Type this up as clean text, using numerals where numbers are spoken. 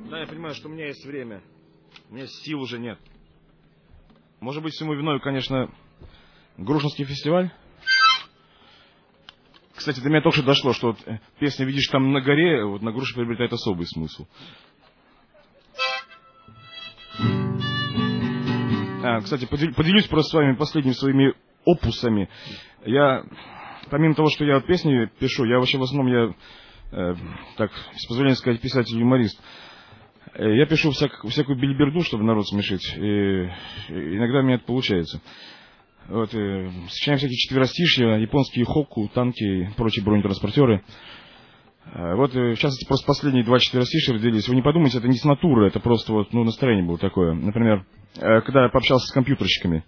Да, я понимаю, что у меня есть время. У меня сил уже нет. Может быть, всему виной, конечно, Грушинский фестиваль? Кстати, до меня только что дошло, что вот песня «Видишь там на горе», вот на Груше приобретает особый смысл. Кстати, поделюсь просто с вами последними своими опусами. Я, помимо того, что я песни пишу, я вообще в основном, так, с позволения сказать, писатель-юморист. Я пишу всякую бильберду, чтобы народ смешить. И иногда у меня это получается. Вот, сочиняем всякие четверостишья, японские хокку, танки и прочие бронетранспортеры. Вот, в частности, просто последние 2 четверостишья родились. Вы не подумайте, это не с натуры, это просто вот, настроение было такое. Например, когда я пообщался с компьютерщиками.